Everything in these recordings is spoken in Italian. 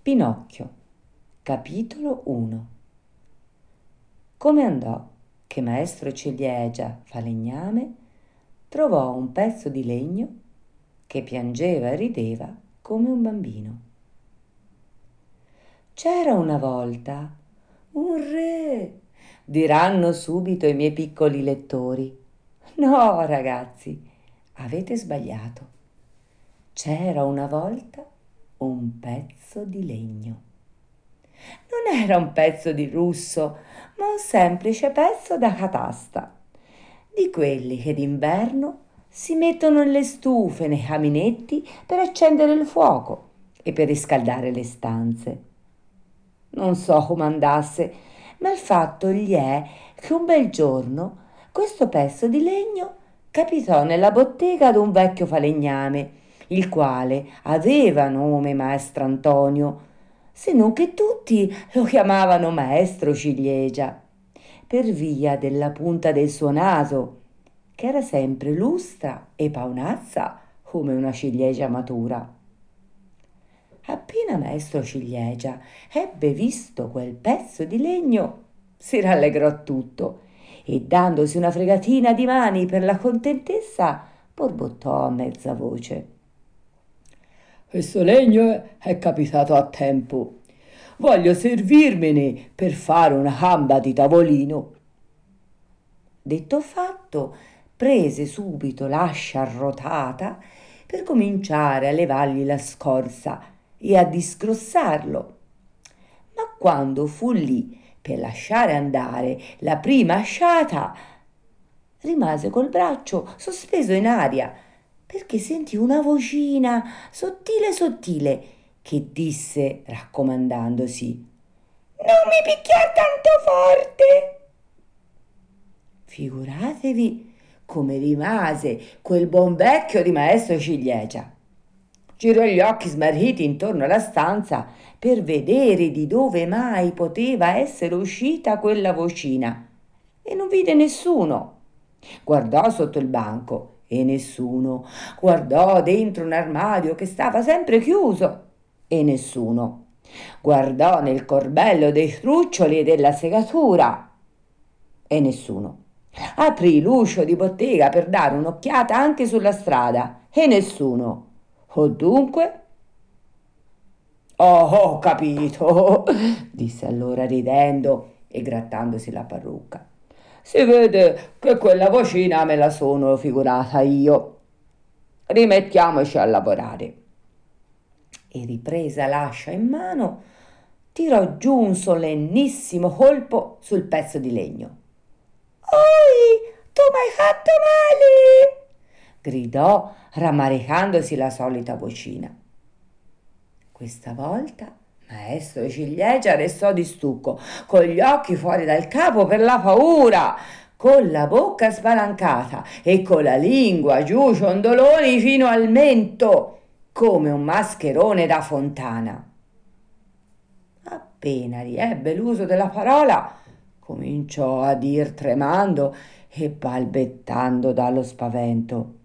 Pinocchio, capitolo 1. Come andò che maestro Ciliegia Falegname trovò un pezzo di legno che piangeva e rideva come un bambino. C'era una volta un re, diranno subito i miei piccoli lettori. No, ragazzi, avete sbagliato. C'era una volta un pezzo di legno. Non era un pezzo di russo, ma un semplice pezzo da catasta, di quelli che d'inverno si mettono nelle stufe, nei caminetti per accendere il fuoco e per riscaldare le stanze. Non so come andasse, ma il fatto gli è che un bel giorno questo pezzo di legno capitò nella bottega d'un vecchio falegname, il quale aveva nome maestro Antonio, se non che tutti lo chiamavano maestro Ciliegia, per via della punta del suo naso, che era sempre lustra e paonazza come una ciliegia matura. Appena maestro Ciliegia ebbe visto quel pezzo di legno, si rallegrò tutto e dandosi una fregatina di mani per la contentezza, borbottò a mezza voce: Questo legno è capitato a tempo. Voglio servirmene per fare una gamba di tavolino. Detto fatto, prese subito l'ascia arrotata per cominciare a levargli la scorza e a disgrossarlo. Ma quando fu lì per lasciare andare la prima asciata, rimase col braccio sospeso in aria perché sentì una vocina sottile sottile che disse raccomandandosi: Non mi picchiar tanto forte. Figuratevi come rimase quel buon vecchio di maestro Ciliegia. Girò gli occhi smarriti intorno alla stanza per vedere di dove mai poteva essere uscita quella vocina e non vide nessuno. Guardò sotto il banco e nessuno. Guardò dentro un armadio che stava sempre chiuso e nessuno. Guardò nel corbello dei truccioli e della segatura e nessuno. Aprì l'uscio di bottega per dare un'occhiata anche sulla strada e nessuno. O dunque? Oh, ho capito, disse allora ridendo e grattandosi la parrucca. Si vede che quella vocina me la sono figurata io. Rimettiamoci a lavorare. E ripresa l'ascia in mano, tirò giù un solennissimo colpo sul pezzo di legno. Oi, tu m'hai fatto male! Gridò rammaricandosi la solita vocina. Questa volta maestro Ciliegia restò di stucco, con gli occhi fuori dal capo per la paura, con la bocca spalancata e con la lingua giù ciondoloni fino al mento, come un mascherone da fontana. Appena riebbe l'uso della parola, cominciò a dir tremando e balbettando dallo spavento: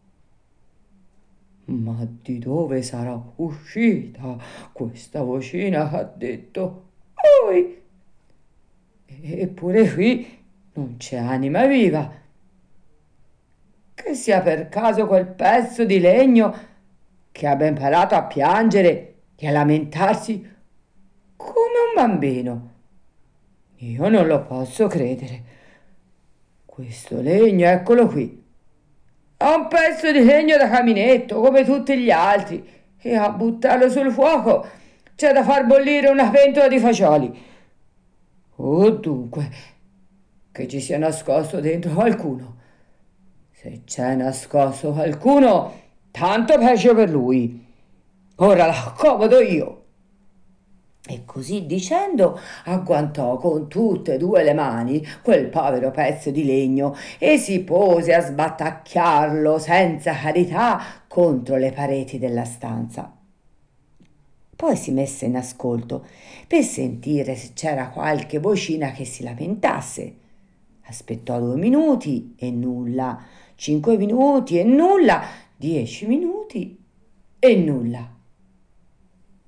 Ma di dove sarà uscita questa vocina che ha detto Oi? Eppure qui non c'è anima viva. Che sia per caso quel pezzo di legno che abbia imparato a piangere e a lamentarsi come un bambino. Io non lo posso credere. Questo legno, eccolo qui. È un pezzo di legno da caminetto, come tutti gli altri, e a buttarlo sul fuoco c'è da far bollire una pentola di fagioli. Oh, dunque, che ci sia nascosto dentro qualcuno. Se c'è nascosto qualcuno, tanto peggio per lui. Ora l'accomodo io. E così dicendo agguantò con tutte e due le mani quel povero pezzo di legno e si pose a sbattacchiarlo senza carità contro le pareti della stanza. Poi si messe in ascolto per sentire se c'era qualche vocina che si lamentasse. Aspettò 2 minuti e nulla, 5 minuti e nulla, 10 minuti e nulla.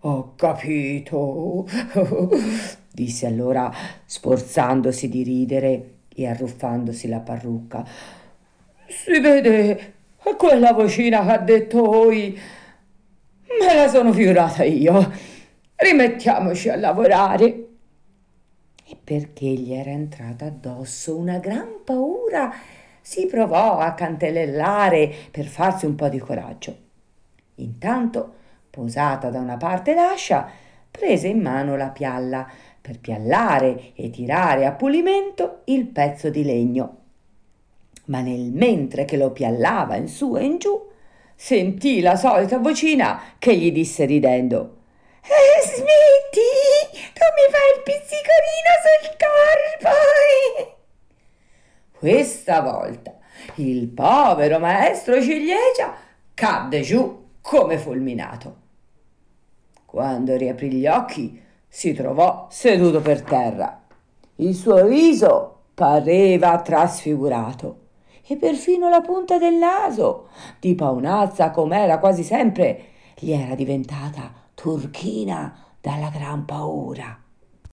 Ho capito, disse allora, sforzandosi di ridere e arruffandosi la parrucca. Si vede, quella vocina che ha detto voi, me la sono figurata io. Rimettiamoci a lavorare. E perché gli era entrata addosso una gran paura, si provò a cantelellare per farsi un po' di coraggio. Intanto, posata da una parte l'ascia, prese in mano la pialla per piallare e tirare a pulimento il pezzo di legno. Ma nel mentre che lo piallava in su e in giù, sentì la solita vocina che gli disse ridendo: Smetti! Tu mi fai il pizzicorino sul corpo! Questa volta il povero maestro Ciliegia cadde giù come fulminato. Quando riaprì gli occhi si trovò seduto per terra. Il suo viso pareva trasfigurato e perfino la punta del naso, di paonazza com'era quasi sempre, gli era diventata turchina dalla gran paura.